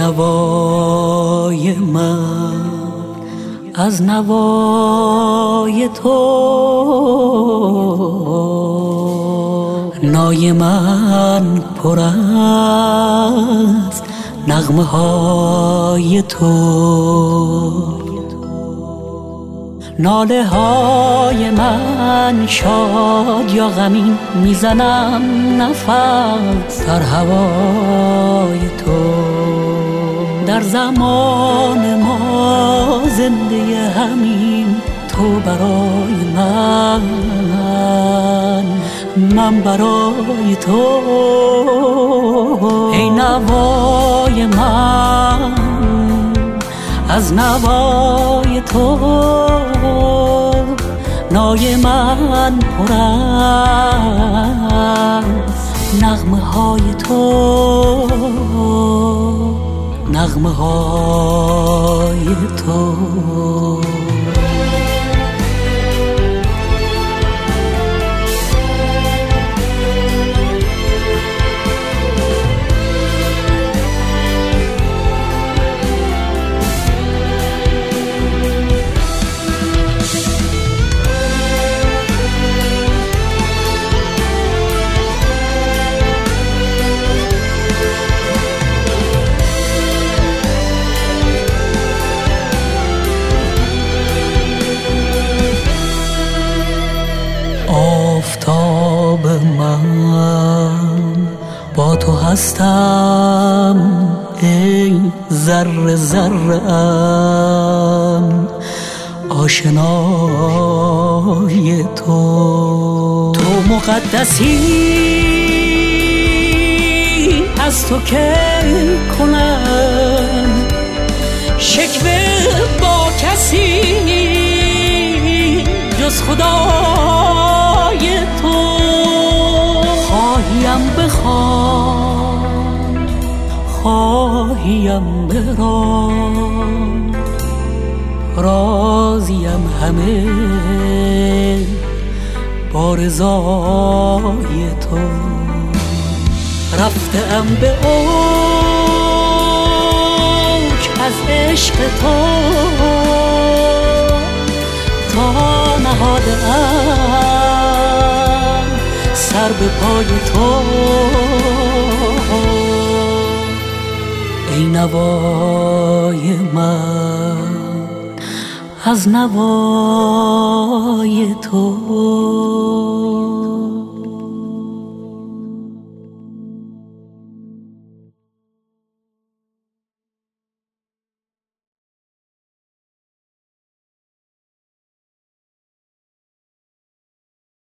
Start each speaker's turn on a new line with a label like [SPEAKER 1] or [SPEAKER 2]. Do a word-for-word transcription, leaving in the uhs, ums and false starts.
[SPEAKER 1] نوای من از نوای تو، نای من پر از نغمه های تو، ناله های من شاد یا غمین میزنم نفس در هوای تو. در زمان ما زنده همین تو برای من، من برای تو. ای نوای من از نوای تو، نای من پر از نغمه های تو، نغمه های تو. آفتاب من با تو هستم، ای ذره ذره ام آشنای تو. تو مقدسی از تو که کنم شکوه با کسی جز خدای تو. خواهیم بخوان خواهیم برام، راضیم همه با رضای تو. رفتم به اوج از عشق تو، تا نهادم سر به پای تو. ای نوای من از نوای تو.